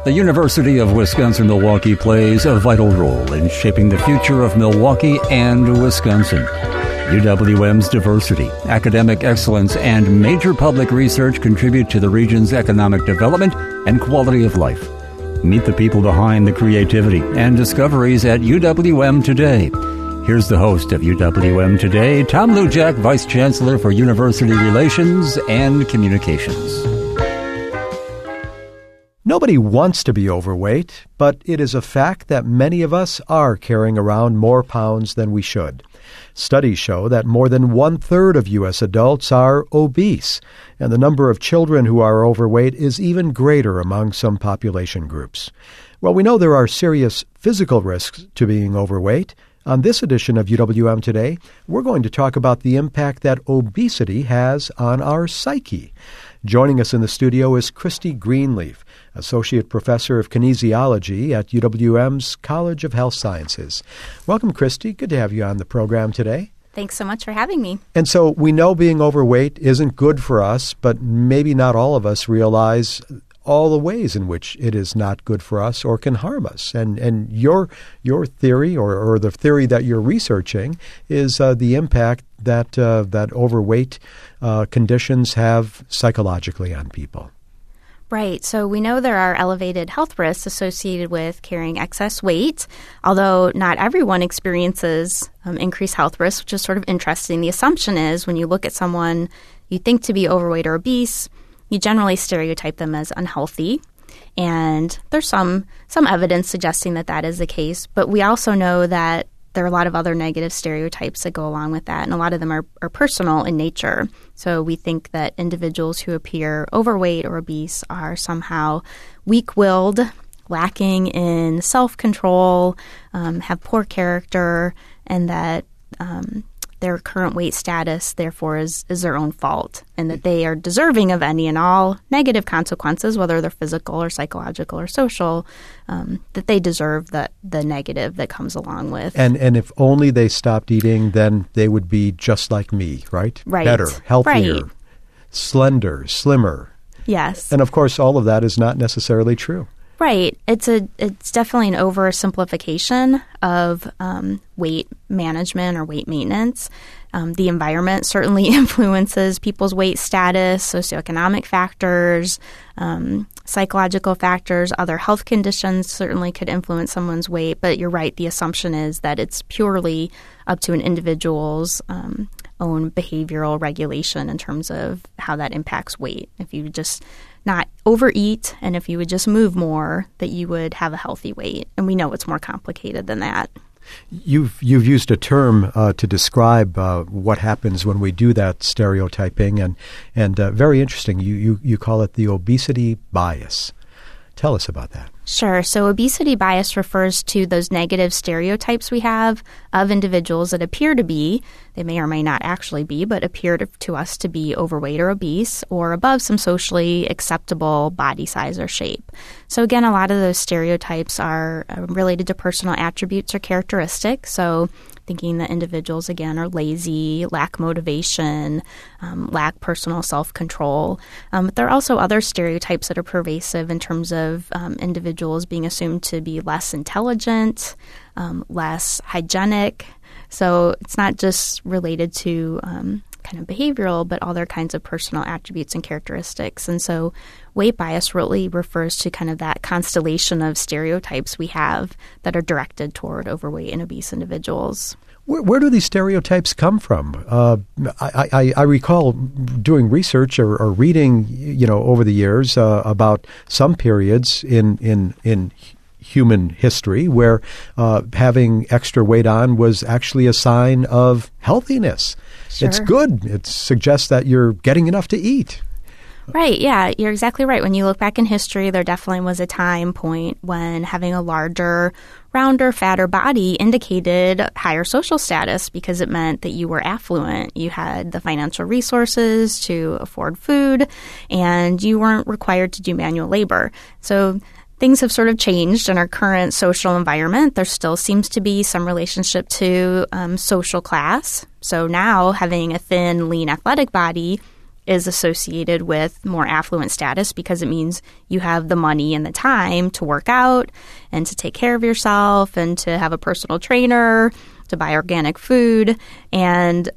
The University of Wisconsin-Milwaukee plays a vital role in shaping the future of Milwaukee and Wisconsin. UWM's diversity, academic excellence, and major public research contribute to the region's economic development and quality of life. Meet the people behind the creativity and discoveries at UWM Today. Here's the host of UWM Today, Tom Lujack, Vice Chancellor for University Relations and Communications. Nobody wants to be overweight, but it is a fact that many of us are carrying around more pounds than we should. Studies show that more than 1/3 of U.S. adults are obese, and the number of children who are overweight is even greater among some population groups. Well, we know there are serious physical risks to being overweight. On this edition of UWM Today, we're going to talk about the impact that obesity has on our psyche. Joining us in the studio is Christy Greenleaf, Associate Professor of Kinesiology at UWM's College of Health Sciences. Welcome, Christy. Good to have you on the program today. Thanks so much for having me. And so we know being overweight isn't good for us, but maybe not all of us realize all the ways in which it is not good for us or can harm us. And your theory or the theory that you're researching is the impact that overweight conditions have psychologically on people. Right. So we know there are elevated health risks associated with carrying excess weight, although not everyone experiences increased health risks, which is sort of interesting. The assumption is when you look at someone you think to be overweight or obese, you generally stereotype them as unhealthy. And there's some evidence suggesting that that is the case. But we also know that there are a lot of other negative stereotypes that go along with that, and a lot of them are personal in nature. So we think that individuals who appear overweight or obese are somehow weak-willed, lacking in self-control, have poor character, and that their current weight status, therefore, is their own fault, and that they are deserving of any and all negative consequences, whether they're physical or psychological or social, that they deserve the negative that comes along with. And if only they stopped eating, then they would be just like me, right? Right. Better, healthier, right. Slender, slimmer. Yes. And of course, all of that is not necessarily true. Right. It's definitely an oversimplification of weight management or weight maintenance. The environment certainly influences people's weight status, socioeconomic factors, psychological factors, other health conditions certainly could influence someone's weight. But you're right. The assumption is that it's purely up to an individual's own behavioral regulation in terms of how that impacts weight. If you just not overeat, and if you would just move more, that you would have a healthy weight. And we know it's more complicated than that. You've used a term to describe what happens when we do that stereotyping, and very interesting. You call it the obesity bias. Tell us about that. Sure. So obesity bias refers to those negative stereotypes we have of individuals that appear to be, they may or may not actually be, but appear to us to be overweight or obese or above some socially acceptable body size or shape. So again, a lot of those stereotypes are related to personal attributes or characteristics. So thinking that individuals, again, are lazy, lack motivation, lack personal self-control. But there are also other stereotypes that are pervasive in terms of individuals being assumed to be less intelligent, less hygienic. So it's not just related to kind of behavioral, but other kinds of personal attributes and characteristics. And so weight bias really refers to kind of that constellation of stereotypes we have that are directed toward overweight and obese individuals. Where do these stereotypes come from? I recall doing research or reading, over the years about some periods in human history where having extra weight on was actually a sign of healthiness. Sure. It's good. It suggests that you're getting enough to eat. Right, yeah, you're exactly right. When you look back in history, there definitely was a time point when having a larger, rounder, fatter body indicated higher social status because it meant that you were affluent. You had the financial resources to afford food, and you weren't required to do manual labor. So things have sort of changed in our current social environment. There still seems to be some relationship to social class. So now having a thin, lean, athletic body is associated with more affluent status because it means you have the money and the time to work out and to take care of yourself and to have a personal trainer, to buy organic food. And,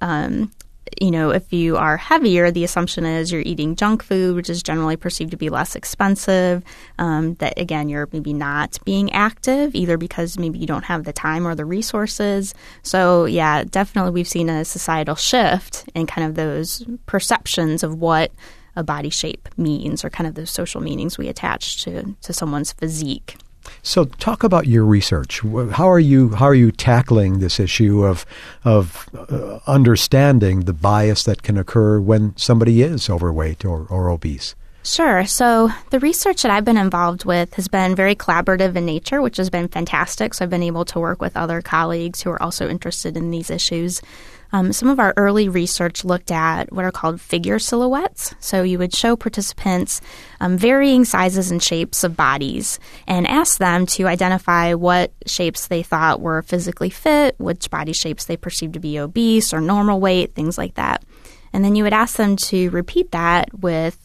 if you are heavier, the assumption is you're eating junk food, which is generally perceived to be less expensive. That, again, you're maybe not being active, either because maybe you don't have the time or the resources. So, yeah, definitely we've seen a societal shift in kind of those perceptions of what a body shape means, or kind of those social meanings we attach to someone's physique. So talk about your research. How are you tackling this issue of understanding the bias that can occur when somebody is overweight or obese? Sure. So the research that I've been involved with has been very collaborative in nature, which has been fantastic. So I've been able to work with other colleagues who are also interested in these issues. Some of our early research looked at what are called figure silhouettes. So you would show participants varying sizes and shapes of bodies and ask them to identify what shapes they thought were physically fit, which body shapes they perceived to be obese or normal weight, things like that. And then you would ask them to repeat that with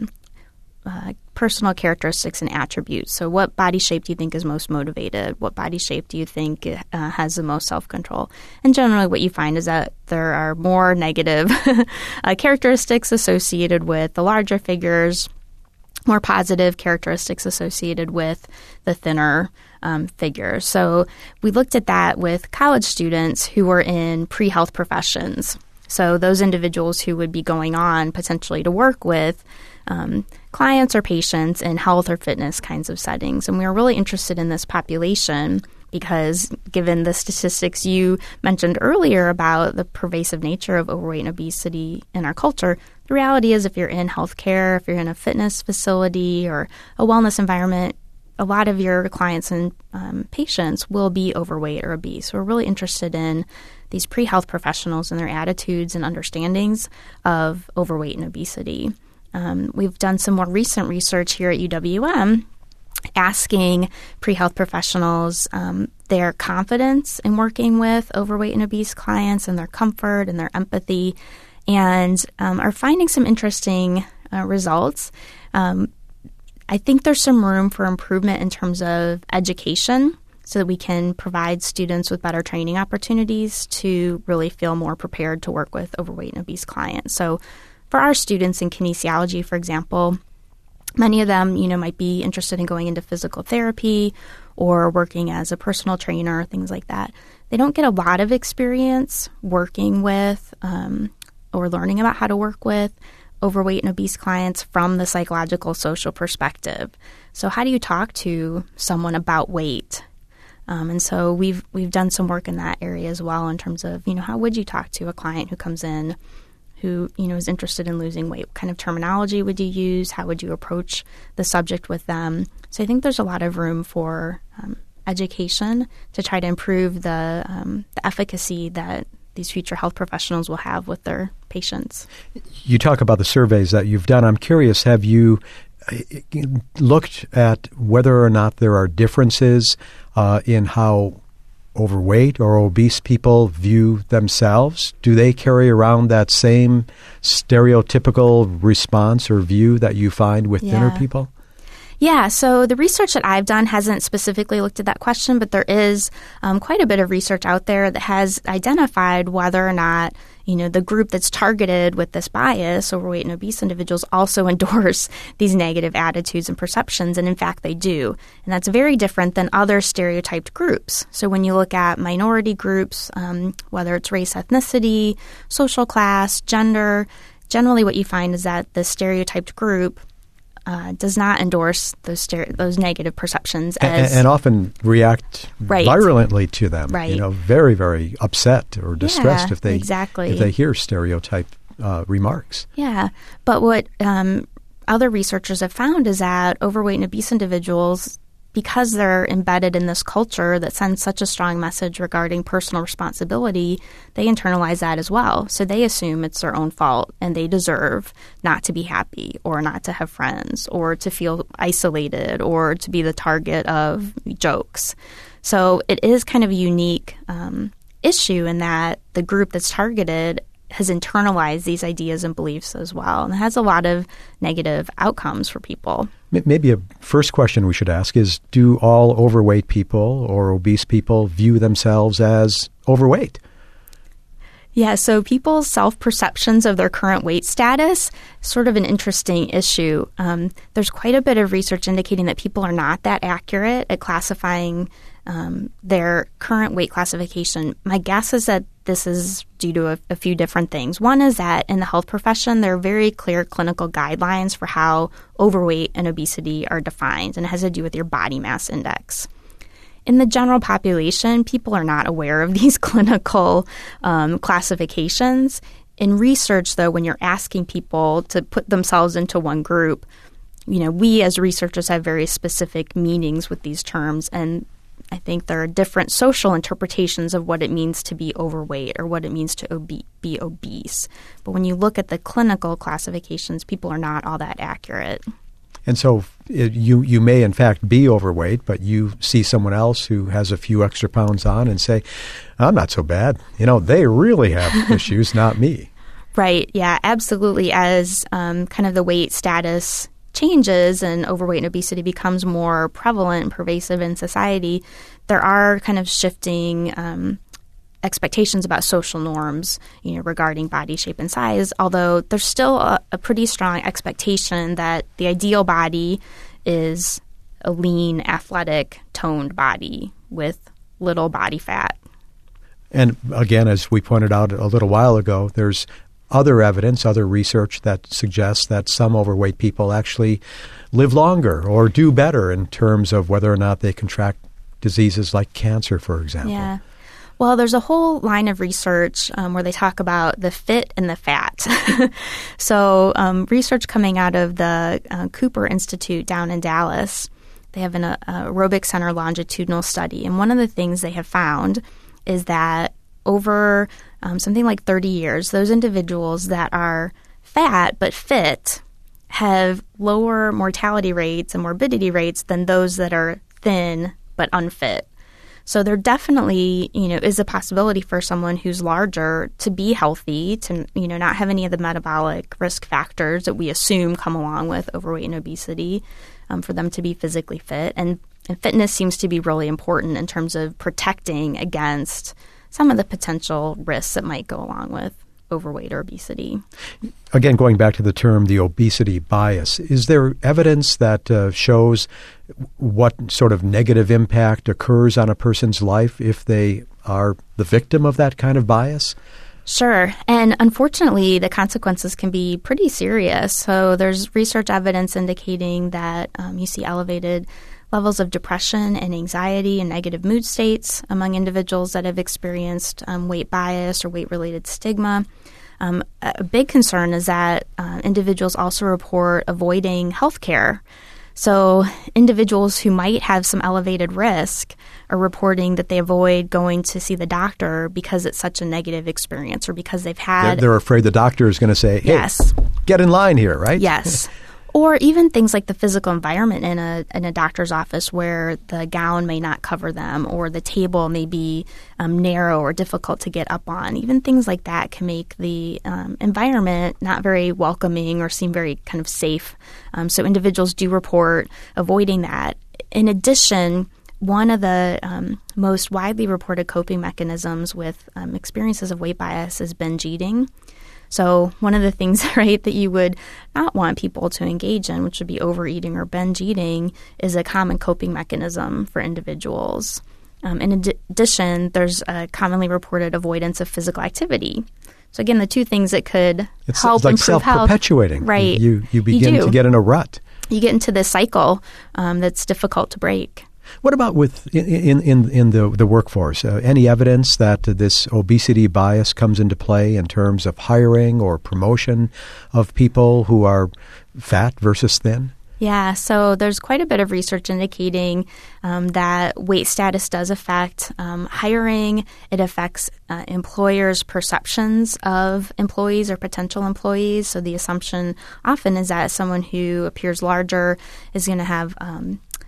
personal characteristics and attributes. So what body shape do you think is most motivated? What body shape do you think has the most self-control? And generally what you find is that there are more negative characteristics associated with the larger figures, more positive characteristics associated with the thinner figures. So we looked at that with college students who were in pre-health professions. So those individuals who would be going on potentially to work with clients or patients in health or fitness kinds of settings. And we were really interested in this population because given the statistics you mentioned earlier about the pervasive nature of overweight and obesity in our culture, the reality is if you're in healthcare, if you're in a fitness facility or a wellness environment, a lot of your clients and patients will be overweight or obese. So we're really interested in these pre-health professionals and their attitudes and understandings of overweight and obesity. We've done some more recent research here at UWM asking pre-health professionals their confidence in working with overweight and obese clients and their comfort and their empathy, and are finding some interesting results. I think there's some room for improvement in terms of education so that we can provide students with better training opportunities to really feel more prepared to work with overweight and obese clients. So for our students in kinesiology, for example, many of them, might be interested in going into physical therapy or working as a personal trainer, things like that. They don't get a lot of experience working with or learning about how to work with overweight and obese clients from the psychological, social perspective. So how do you talk to someone about weight? And so we've done some work in that area as well in terms of, how would you talk to a client who comes in who, is interested in losing weight? What kind of terminology would you use? How would you approach the subject with them? So I think there's a lot of room for education to try to improve the efficacy that these future health professionals will have with their patients. You talk about the surveys that you've done. I'm curious, have you looked at whether or not there are differences in how overweight or obese people view themselves? Do they carry around that same stereotypical response or view that you find with thinner people? Yeah, so the research that I've done hasn't specifically looked at that question, but there is quite a bit of research out there that has identified whether or not, the group that's targeted with this bias, overweight and obese individuals, also endorse these negative attitudes and perceptions, and in fact they do. And that's very different than other stereotyped groups. So when you look at minority groups, whether it's race, ethnicity, social class, gender, generally what you find is that the stereotyped group does not endorse those negative perceptions and often react virulently to them. Right. Very, very upset or distressed if they hear stereotype remarks. Yeah, but what other researchers have found is that overweight and obese individuals, because they're embedded in this culture that sends such a strong message regarding personal responsibility, they internalize that as well. So they assume it's their own fault and they deserve not to be happy or not to have friends or to feel isolated or to be the target of jokes. So it is kind of a unique issue in that the group that's targeted has internalized these ideas and beliefs as well. And it has a lot of negative outcomes for people. Maybe a first question we should ask is, do all overweight people or obese people view themselves as overweight? Yeah, so people's self-perceptions of their current weight status is sort of an interesting issue. There's quite a bit of research indicating that people are not that accurate at classifying their current weight classification. My guess is that this is due to a few different things. One is that in the health profession, there are very clear clinical guidelines for how overweight and obesity are defined, and it has to do with your body mass index. In the general population, people are not aware of these clinical classifications. In research, though, when you're asking people to put themselves into one group, we as researchers have very specific meanings with these terms, and I think there are different social interpretations of what it means to be overweight or what it means to be obese. But when you look at the clinical classifications, people are not all that accurate. And so you may, in fact, be overweight, but you see someone else who has a few extra pounds on and say, I'm not so bad. They really have issues, not me. Right. Yeah, absolutely. As kind of the weight status changes and overweight and obesity becomes more prevalent and pervasive in society, there are kind of shifting expectations about social norms, regarding body shape and size, although there's still a pretty strong expectation that the ideal body is a lean, athletic, toned body with little body fat. And again, as we pointed out a little while ago, there's other evidence, other research that suggests that some overweight people actually live longer or do better in terms of whether or not they contract diseases like cancer, for example. Yeah. Well, there's a whole line of research where they talk about the fit and the fat. So research coming out of the Cooper Institute down in Dallas, they have an aerobic center longitudinal study. And one of the things they have found is that over something like 30 years, those individuals that are fat but fit have lower mortality rates and morbidity rates than those that are thin but unfit. So there definitely, is a possibility for someone who's larger to be healthy, to, not have any of the metabolic risk factors that we assume come along with overweight and obesity, for them to be physically fit. And fitness seems to be really important in terms of protecting against some of the potential risks that might go along with overweight or obesity. Again, going back to the term, the obesity bias, is there evidence that shows what sort of negative impact occurs on a person's life if they are the victim of that kind of bias? Sure. And unfortunately, the consequences can be pretty serious. So there's research evidence indicating that you see elevated levels of depression and anxiety and negative mood states among individuals that have experienced weight bias or weight-related stigma. A big concern is that individuals also report avoiding health care. So individuals who might have some elevated risk are reporting that they avoid going to see the doctor because it's such a negative experience or because they've had... They're afraid the doctor is going to say, hey, yes, get in line here, right? Yes. Or even things like the physical environment in a doctor's office where the gown may not cover them or the table may be narrow or difficult to get up on. Even things like that can make the environment not very welcoming or seem very kind of safe. So individuals do report avoiding that. In addition, one of the most widely reported coping mechanisms with experiences of weight bias is binge eating. So one of the things, right, that you would not want people to engage in, which would be overeating or binge eating, is a common coping mechanism for individuals. In addition, there's a commonly reported avoidance of physical activity. So again, the two things that could help like improve health. Self-perpetuating. Right. You begin to get in a rut. You get into this cycle that's difficult to break. What about with in the workforce? Any evidence that this obesity bias comes into play in terms of hiring or promotion of people who are fat versus thin? Yeah, so there's quite a bit of research indicating that weight status does affect hiring. It affects employers' perceptions of employees or potential employees. So the assumption often is that someone who appears larger is going to have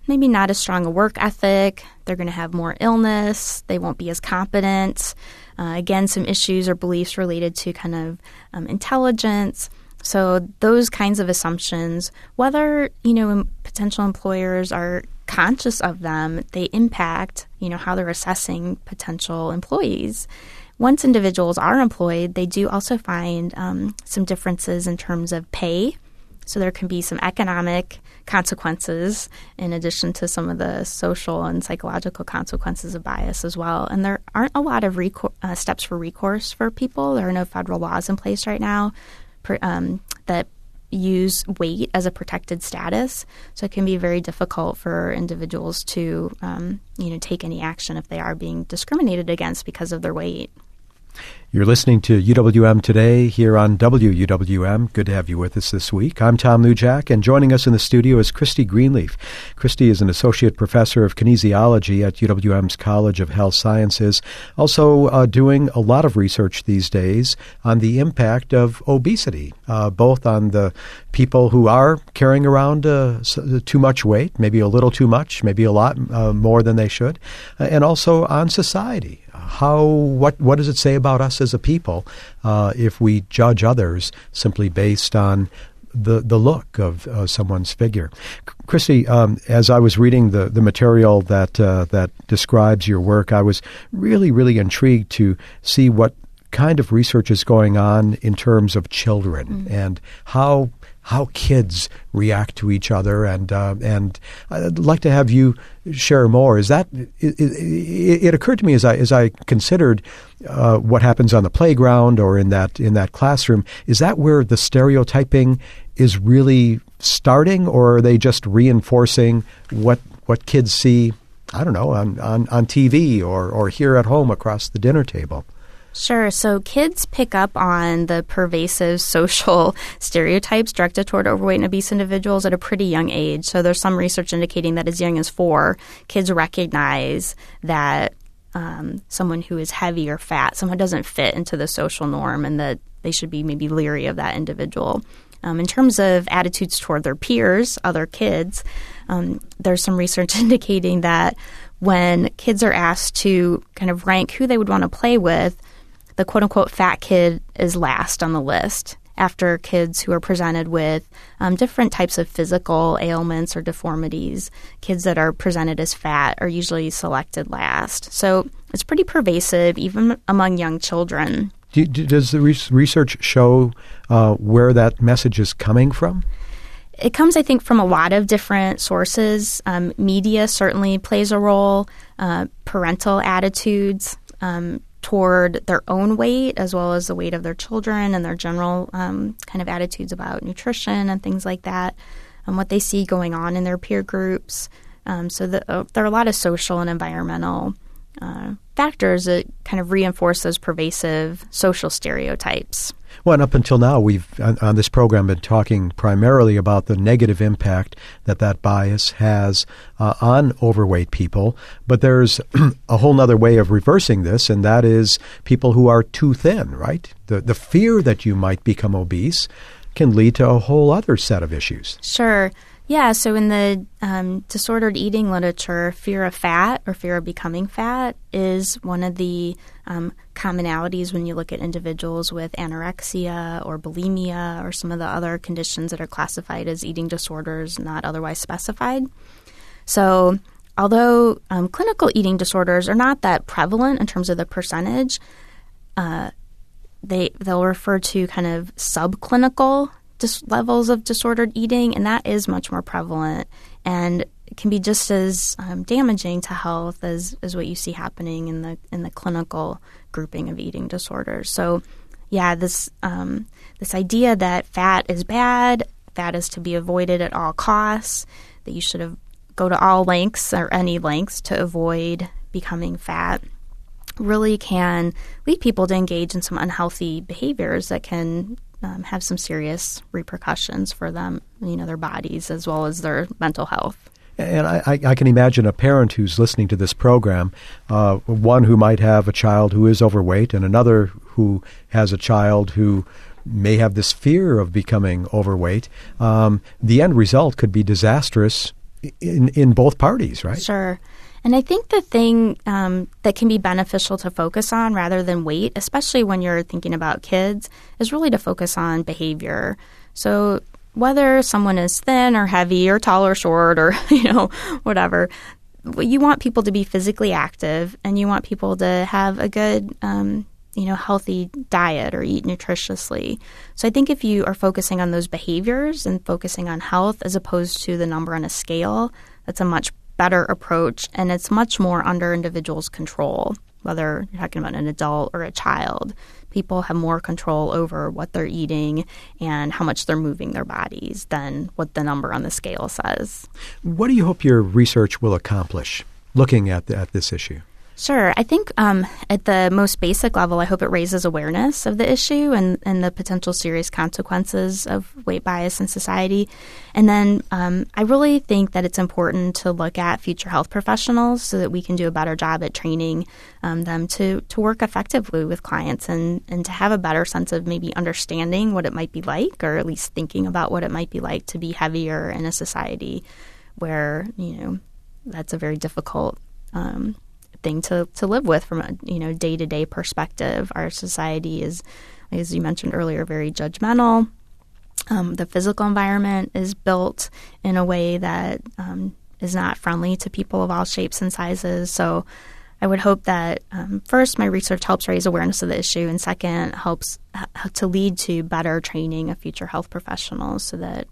maybe not as strong a work ethic. They're going to have more illness. They won't be as competent. Again, some issues or beliefs related to kind of intelligence. So those kinds of assumptions, whether, potential employers are conscious of them, they impact, how they're assessing potential employees. Once individuals are employed, they do also find some differences in terms of pay. So there can be some economic consequences in addition to some of the social and psychological consequences of bias as well. And there aren't a lot of steps for recourse for people. There are no federal laws in place right now that use weight as a protected status. So it can be very difficult for individuals to, take any action if they are being discriminated against because of their weight. You're listening to UWM Today here on WUWM. Good to have you with us this week. I'm Tom Lujak, and joining us in the studio is Christy Greenleaf. Christy is an associate professor of kinesiology at UWM's College of Health Sciences, also doing a lot of research these days on the impact of obesity, both on the people who are carrying around too much weight, maybe a little too much, maybe a lot more than they should, and also on society. What does it say about us as a people if we judge others simply based on the look of someone's figure? Christy, as I was reading the material that describes your work, I was really, really intrigued to see what kind of research is going on in terms of children and how kids react to each other, and I'd like to have you share more. It occurred to me as I considered what happens on the playground or in that classroom. Is that where the stereotyping is really starting, or are they just reinforcing what kids see? I don't know, on TV or here at home across the dinner table? Sure. So kids pick up on the pervasive social stereotypes directed toward overweight and obese individuals at a pretty young age. So there's some research indicating that as young as 4, kids recognize that someone who is heavy or fat, someone who doesn't fit into the social norm, and that they should be maybe leery of that individual. In terms of attitudes toward their peers, other kids, there's some research indicating that when kids are asked to kind of rank who they would want to play with, the quote-unquote fat kid is last on the list after kids who are presented with different types of physical ailments or deformities. Kids that are presented as fat are usually selected last. So it's pretty pervasive even among young children. Does the research show where that message is coming from? It comes, I think, from a lot of different sources. Media certainly plays a role, parental attitudes toward their own weight, as well as the weight of their children and their general kind of attitudes about nutrition and things like that, and what they see going on in their peer groups. So there are a lot of social and environmental factors that kind of reinforce those pervasive social stereotypes. Well, and up until now, we've on this program been talking primarily about the negative impact that bias has on overweight people. But there's a whole other way of reversing this, and that is people who are too thin, right? The fear that you might become obese can lead to a whole other set of issues. Sure. Yeah, so in the disordered eating literature, fear of fat or fear of becoming fat is one of the commonalities when you look at individuals with anorexia or bulimia or some of the other conditions that are classified as eating disorders not otherwise specified. So although clinical eating disorders are not that prevalent in terms of the percentage, they'll refer to kind of subclinical levels of disordered eating, and that is much more prevalent and it can be just as damaging to health as what you see happening in the clinical grouping of eating disorders. So, yeah, this idea that fat is bad, fat is to be avoided at all costs, that you should go to all lengths or any lengths to avoid becoming fat, really can lead people to engage in some unhealthy behaviors that can have some serious repercussions for them, their bodies as well as their mental health. And I can imagine a parent who's listening to this program, one who might have a child who is overweight and another who has a child who may have this fear of becoming overweight. The end result could be disastrous in both parties, right? Sure. And I think the thing that can be beneficial to focus on rather than weight, especially when you're thinking about kids, is really to focus on behavior. So whether someone is thin or heavy or tall or short or, whatever, you want people to be physically active and you want people to have a good, healthy diet or eat nutritiously. So I think if you are focusing on those behaviors and focusing on health as opposed to the number on a scale, that's a much better approach, and it's much more under individuals' control, whether you're talking about an adult or a child. People have more control over what they're eating and how much they're moving their bodies than what the number on the scale says. What do you hope your research will accomplish looking at this issue? Sure. I think at the most basic level, I hope it raises awareness of the issue and the potential serious consequences of weight bias in society. And then I really think that it's important to look at future health professionals so that we can do a better job at training them to work effectively with clients and to have a better sense of maybe understanding what it might be like, or at least thinking about what it might be like to be heavier in a society where, that's a very difficult thing to live with from a day-to-day perspective. Our society is, as you mentioned earlier, very judgmental. The physical environment is built in a way that is not friendly to people of all shapes and sizes. So I would hope that first, my research helps raise awareness of the issue, and second, helps to lead to better training of future health professionals so that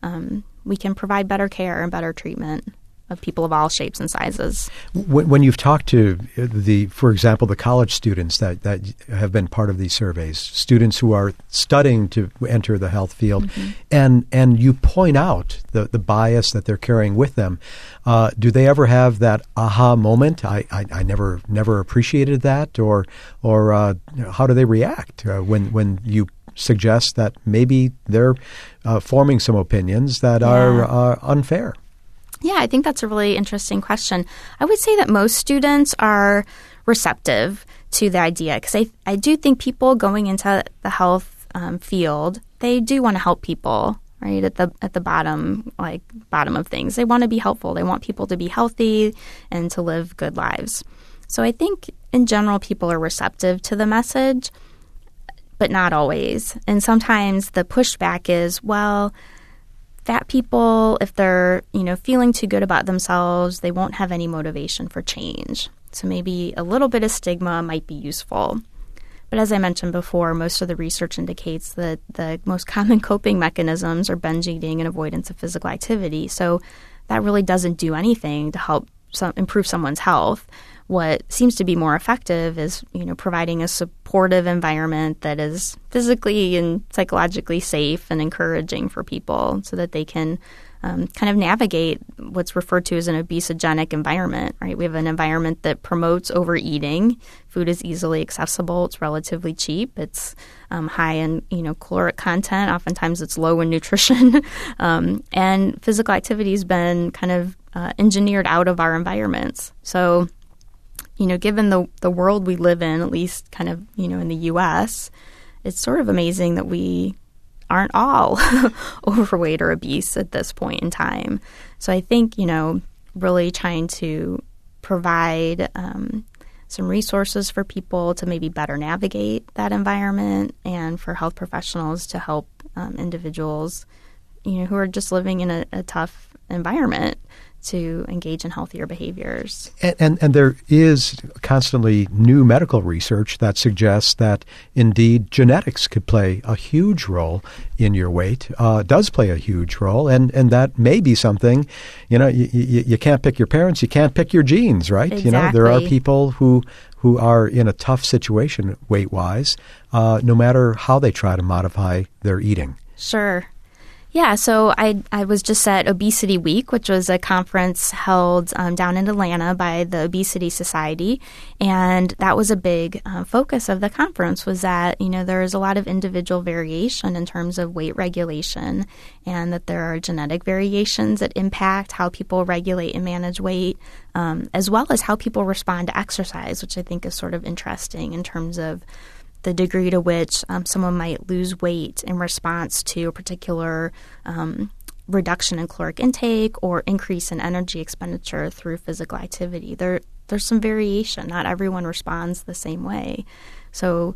we can provide better care and better treatment of people of all shapes and sizes. When you've talked to for example, the college students that have been part of these surveys, students who are studying to enter the health field, and you point out the bias that they're carrying with them, do they ever have that aha moment? I never appreciated that, or how do they react when you suggest that maybe they're forming some opinions that are unfair? Yeah, I think that's a really interesting question. I would say that most students are receptive to the idea because I do think people going into the health field, they do want to help people, right, at the bottom of things. They want to be helpful. They want people to be healthy and to live good lives. So I think in general people are receptive to the message, but not always. And sometimes the pushback is, well, fat people, if they're, feeling too good about themselves, they won't have any motivation for change. So maybe a little bit of stigma might be useful. But as I mentioned before, most of the research indicates that the most common coping mechanisms are binge eating and avoidance of physical activity. So that really doesn't do anything to help improve someone's health. What seems to be more effective is, providing a supportive environment that is physically and psychologically safe and encouraging for people so that they can kind of navigate what's referred to as an obesogenic environment, right? We have an environment that promotes overeating. Food is easily accessible. It's relatively cheap. It's high in, caloric content. Oftentimes it's low in nutrition. And physical activity has been kind of engineered out of our environments. So, given the world we live in, at least kind of, in the U.S., it's sort of amazing that we aren't all overweight or obese at this point in time. So I think, really trying to provide some resources for people to maybe better navigate that environment and for health professionals to help individuals, who are just living in a tough environment to engage in healthier behaviors. And there is constantly new medical research that suggests that indeed genetics could play a huge role in your weight, does play a huge role, and that may be something, you can't pick your parents, you can't pick your genes, right? Exactly. There are people who are in a tough situation weight-wise, no matter how they try to modify their eating. Sure. Yeah, so I was just at Obesity Week, which was a conference held down in Atlanta by the Obesity Society, and that was a big focus of the conference was that, there is a lot of individual variation in terms of weight regulation and that there are genetic variations that impact how people regulate and manage weight, as well as how people respond to exercise, which I think is sort of interesting in terms of the degree to which someone might lose weight in response to a particular reduction in caloric intake or increase in energy expenditure through physical activity. There's some variation. Not everyone responds the same way. So,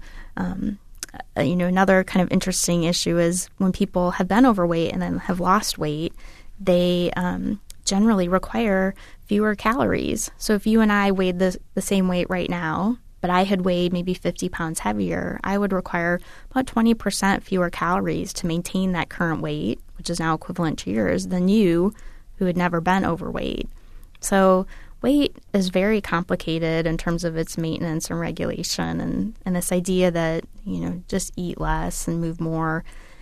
another kind of interesting issue is when people have been overweight and then have lost weight, they generally require fewer calories. So if you and I weighed the same weight right now, but I had weighed maybe 50 pounds heavier, I would require about 20% fewer calories to maintain that current weight, which is now equivalent to yours, than you who had never been overweight. So weight is very complicated in terms of its maintenance and regulation, and this idea that, just eat less and move more.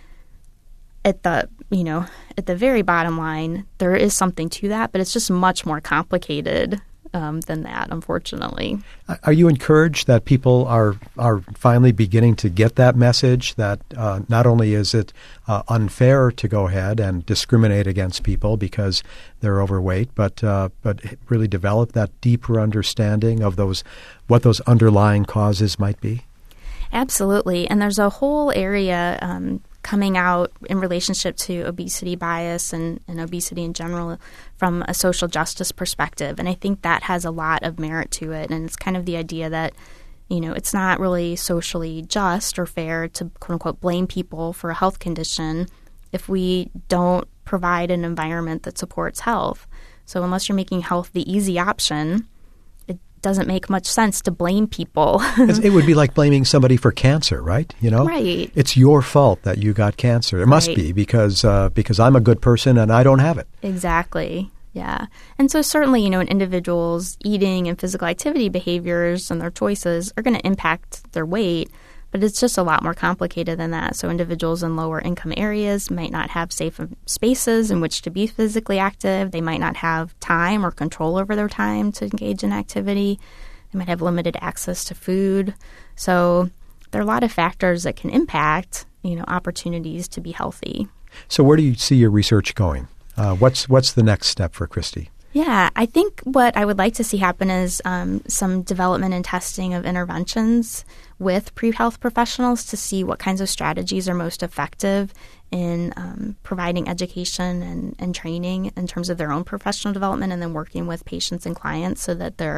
At the very bottom line, there is something to that, but it's just much more complicated than that, unfortunately. Are you encouraged that people are finally beginning to get that message, that not only is it unfair to go ahead and discriminate against people because they're overweight, but really develop that deeper understanding of what those underlying causes might be? Absolutely. And there's a whole area coming out in relationship to obesity bias and obesity in general from a social justice perspective. And I think that has a lot of merit to it. And it's kind of the idea that, it's not really socially just or fair to, quote unquote, blame people for a health condition if we don't provide an environment that supports health. So unless you're making health the easy option, doesn't make much sense to blame people. It would be like blaming somebody for cancer, right? Right. It's your fault that you got cancer. It must be because I'm a good person and I don't have it. Exactly. Yeah. And so certainly, an individual's eating and physical activity behaviors and their choices are going to impact their weight, but it's just a lot more complicated than that. So individuals in lower income areas might not have safe spaces in which to be physically active. They might not have time or control over their time to engage in activity. They might have limited access to food. So there are a lot of factors that can impact, opportunities to be healthy. So where do you see your research going? What's the next step for Christy? Yeah, I think what I would like to see happen is some development and testing of interventions with pre-health professionals to see what kinds of strategies are most effective in providing education and training in terms of their own professional development, and then working with patients and clients so that their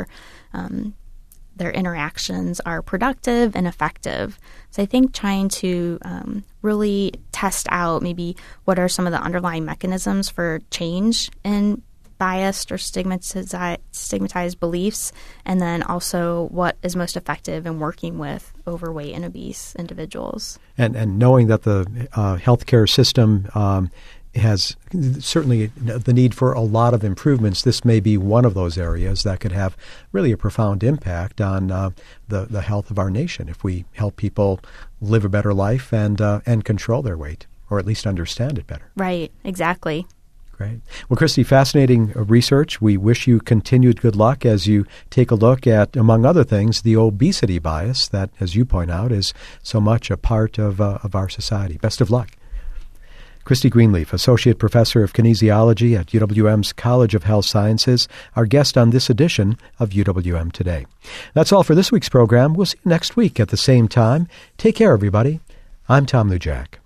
interactions are productive and effective. So I think trying to really test out maybe what are some of the underlying mechanisms for change in biased or stigmatized beliefs, and then also what is most effective in working with overweight and obese individuals. And knowing that the healthcare system has certainly the need for a lot of improvements, this may be one of those areas that could have really a profound impact on the health of our nation if we help people live a better life and control their weight, or at least understand it better. Right, exactly. Great. Well, Christy, fascinating research. We wish you continued good luck as you take a look at, among other things, the obesity bias that, as you point out, is so much a part of our society. Best of luck. Christy Greenleaf, Associate Professor of Kinesiology at UWM's College of Health Sciences, our guest on this edition of UWM Today. That's all for this week's program. We'll see you next week at the same time. Take care, everybody. I'm Tom Lujack.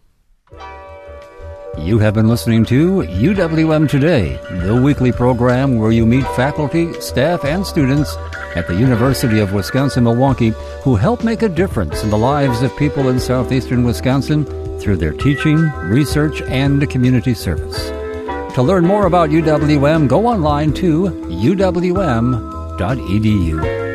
You have been listening to UWM Today, the weekly program where you meet faculty, staff, and students at the University of Wisconsin-Milwaukee who help make a difference in the lives of people in southeastern Wisconsin through their teaching, research, and community service. To learn more about UWM, go online to uwm.edu.